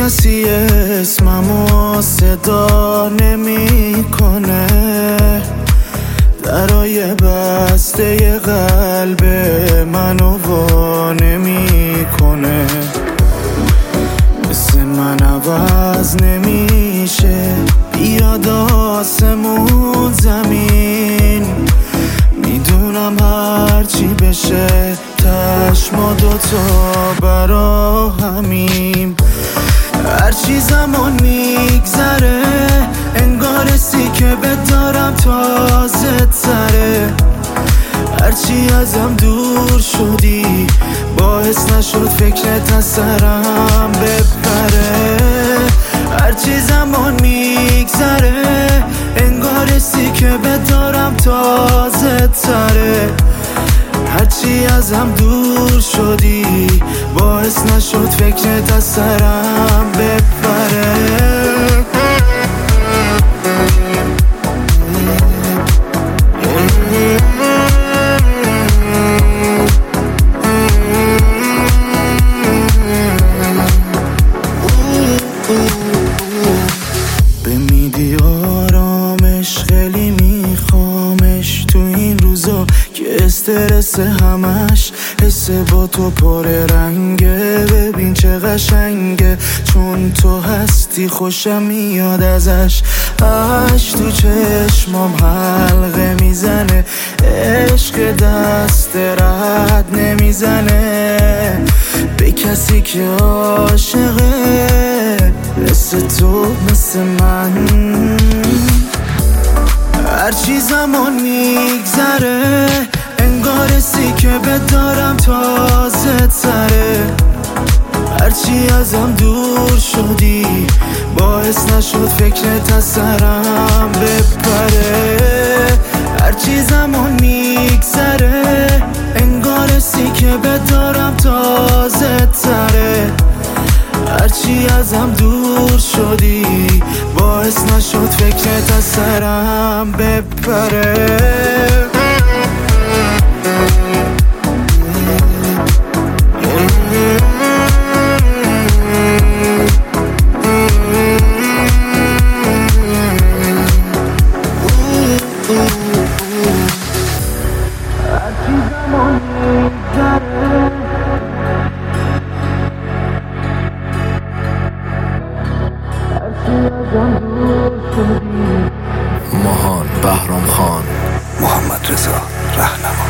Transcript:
کسی اسممو صدا نمیکنه، درای بسته قلب منو وا نمیکنه. مثل من عوض نمیشه، بیاد آسمون زمین. میدونم هرچی بشه تش ما دوتا برا همیم. هرچی زمان میگذره انگار سی که بدارم تازه تره. هرچی ازم دور شدی باعث نشد فکرت از سرم بپره. هرچی زمان میگذره انگار سی که بدارم تازه تره. هرچی ازم دور شدی باعث نشد فکرت از سرم بپره. بمیدی آرامش خیلی میخوامش تو این روزا که استرس همش حس با تو پر رنگه. ببین چه قشنگه چون تو هستی خوشم میاد ازش. اش تو چشمام حلقه میزنه، عشق دست رد نمیزنه به کسی که عاشقه مثل تو مثل من. هرچی زمان میگذره انگار سی که بدارم تازه تره. هرچی ازم دور شدی باعث نشد فکرت از سرم بپره. هرچی زمان میگذره انگار سی که بدارم تازه تره. هرچی ازم دور شدی باعث نشد فکرت از سرم بپره. ماهان بهرام خان، محمد رضا رهنما.